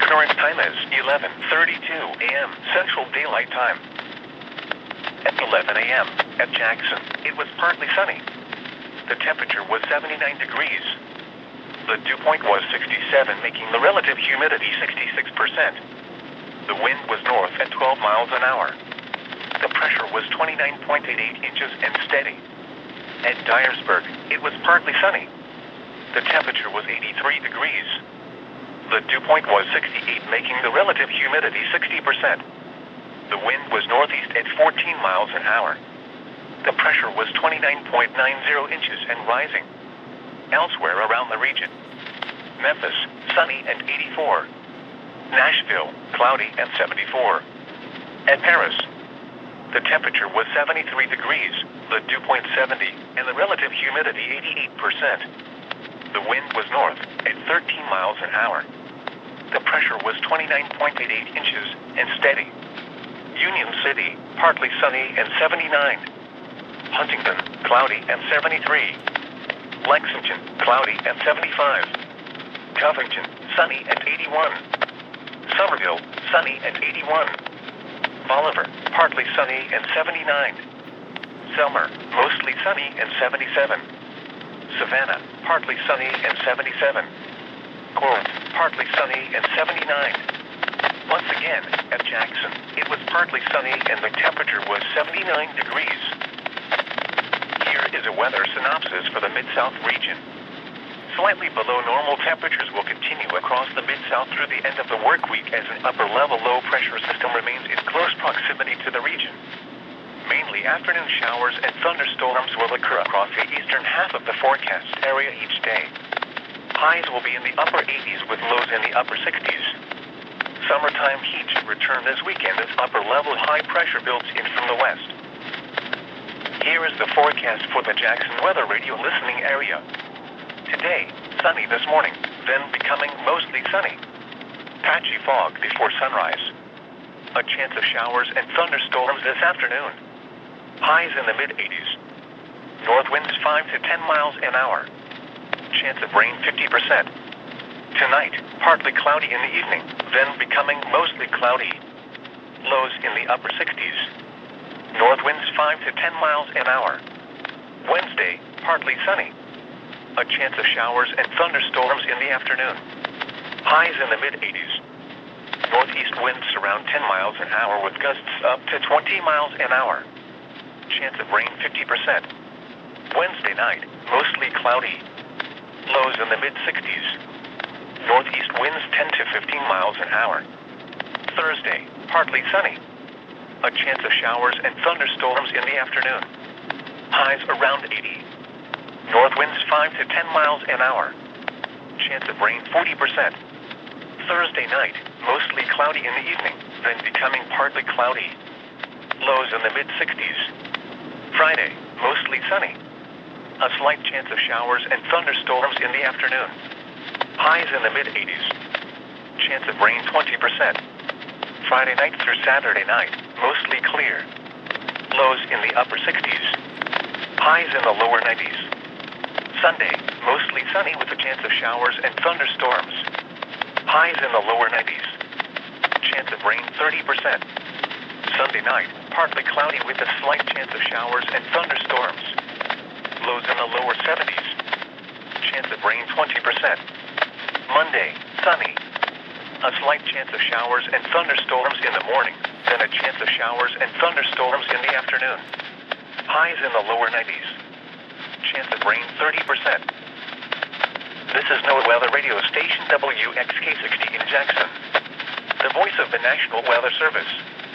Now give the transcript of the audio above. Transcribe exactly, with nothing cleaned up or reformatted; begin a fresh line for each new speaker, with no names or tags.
Current time is eleven thirty-two a m Central Daylight Time. At eleven a m at Jackson, it was partly sunny. The temperature was seventy-nine degrees. The dew point was sixty-seven, making the relative humidity sixty-six percent. The wind was north at twelve miles an hour. The pressure was twenty-nine point eight eight inches and steady. At Dyersburg, it was partly sunny. The temperature was eighty-three degrees. The dew point was sixty-eight, making the relative humidity sixty percent. The wind was northeast at fourteen miles an hour. The pressure was twenty-nine point nine zero inches and rising. Elsewhere around the region: Memphis, sunny and eighty-four. Nashville, cloudy and seventy-four. At Paris, the temperature was seventy-three degrees, the dew point seventy, and the relative humidity eighty-eight percent. The wind was north at thirteen miles an hour. The pressure was twenty-nine point eight eight inches and steady. Union City, partly sunny and seventy-nine. Huntington, cloudy and seventy-three. Lexington, cloudy and seventy-five. Covington, sunny and eighty-one. Somerville, sunny and eighty-one. Bolivar, partly sunny and seventy-nine. Selmer, mostly sunny and seventy-seven. Savannah, partly sunny and seventy-seven. Corinth, partly sunny and seventy-nine. Once again, at Jackson, it was partly sunny and the temperature was seventy-nine degrees. Here is a weather synopsis for the Mid-South region. Slightly below normal temperatures will continue across the Mid-South through the end of the work week as an upper-level low-pressure system remains in close proximity to the region. Mainly afternoon showers and thunderstorms will occur across the eastern half of the forecast area each day. Highs will be in the upper eighties with lows in the upper sixties. Summertime heat should return this weekend as upper-level high pressure builds in from the west. Here is the forecast for the Jackson Weather Radio listening area. Today, sunny this morning, then becoming mostly sunny. Patchy fog before sunrise. A chance of showers and thunderstorms this afternoon. Highs in the mid-eighties. North winds five to ten miles an hour. Chance of rain fifty percent. Tonight, partly cloudy in the evening, then becoming mostly cloudy. Lows in the upper sixties. North winds five to ten miles an hour. Wednesday, partly sunny. A chance of showers and thunderstorms in the afternoon. Highs in the mid-eighties. Northeast winds around ten miles an hour with gusts up to twenty miles an hour. Chance of rain fifty percent. Wednesday night, mostly cloudy. Lows in the mid-sixties. Northeast winds ten to fifteen miles an hour. Thursday, partly sunny. A chance of showers and thunderstorms in the afternoon. Highs around eighty. North winds five to ten miles an hour. Chance of rain forty percent. Thursday night, mostly cloudy in the evening, then becoming partly cloudy. Lows in the mid-sixties. Friday, mostly sunny. A slight chance of showers and thunderstorms in the afternoon. Highs in the mid-eighties. Chance of rain twenty percent. Friday night through Saturday night, mostly clear. Lows in the upper sixties. Highs in the lower nineties. Sunday, mostly sunny with a chance of showers and thunderstorms. Highs in the lower nineties. Chance of rain thirty percent. Sunday night, partly cloudy with a slight chance of showers and thunderstorms. Lows in the lower seventies. Chance of rain twenty percent. Monday, sunny. A slight chance of showers and thunderstorms in the morning, then a chance of showers and thunderstorms in the afternoon. Highs in the lower nineties. Chance of rain thirty percent. This is NOAA Weather Radio Station W X K sixty in Jackson, the voice of the National Weather Service.